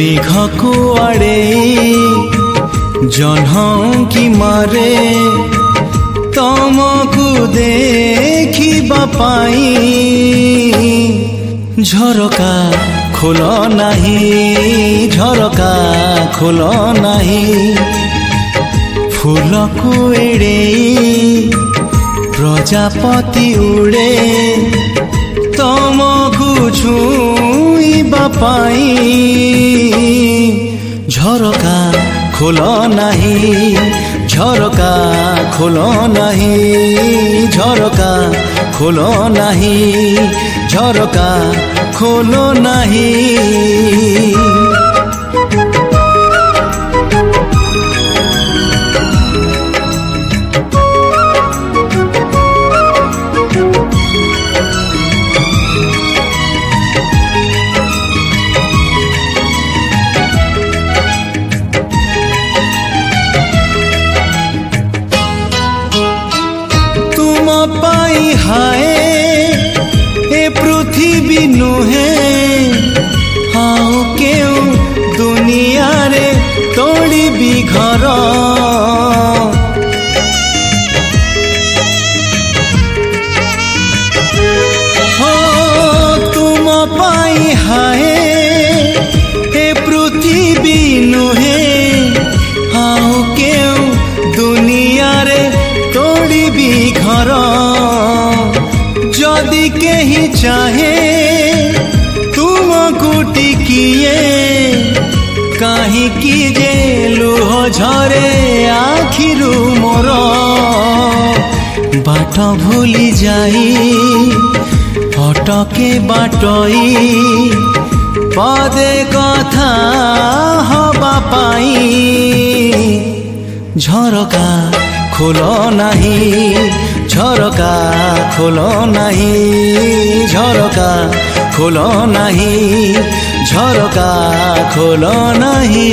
मेघ को आड़े जह्न की मारे तमको देखिबा पाई झरका खोल नाही झरका खोल नाही फूल को एड़े प्रजापति उड़े तमको छुईबा पाई झरका खोल नाही झरका खोल नाही झरका खोल नाही झरका खोल नाही। पाई हाय ए पृथ्वी नुहे हाउ केउ दुनिया रे तोड़ी भी घर हो तुम पाई हाय ए पृथ्वी नुहे हाउ केउ दुनिया रे तोड़ी भी घर जदि कहीं चाहे तुमको टिकिए कहीं की जे लुह झरे आखिरु मोर बाट भूली जाई अटके बाटई पदे कथा हबा पाई झरका खोल नाही झरका खोल नाही झरका खोल नाही झरका खोल नाही।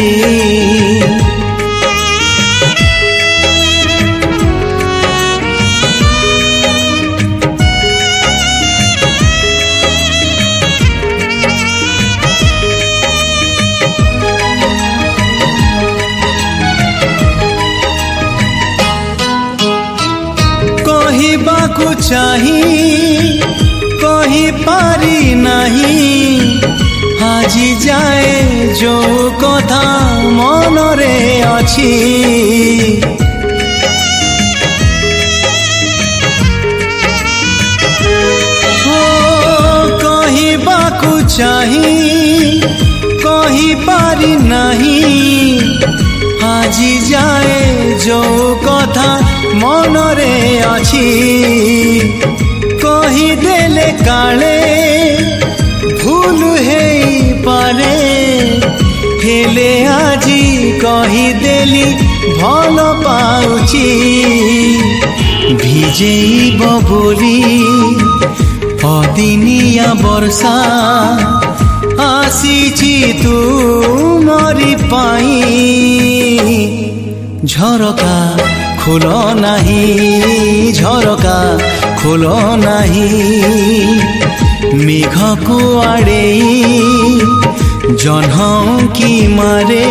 कहबाकू चाही कही पारी नहीं आजी जाए जो कथा मन रे अछि हो कहबाकू चाही कही पारी नहीं आजी जाए जो कथा मन रे अछि कही देले काले भूल हेई पारे हेले आजी कही देली भल पाउची भिजेइब बोली अदिनिया वर्षा आसीची तू मरी पाई झरका खोल नाही झरका खोल नाही मेघ को आड़े जह्न की मारे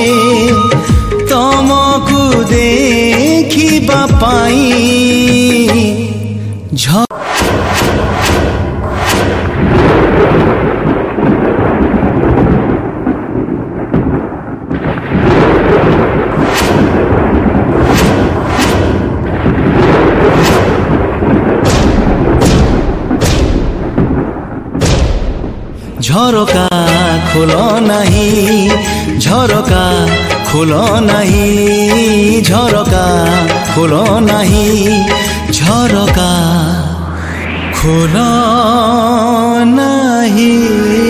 तमको देखिबा पाई झरका खोल नाही झरका खोल नाही झरका खोल नाही झरका खोल नाही।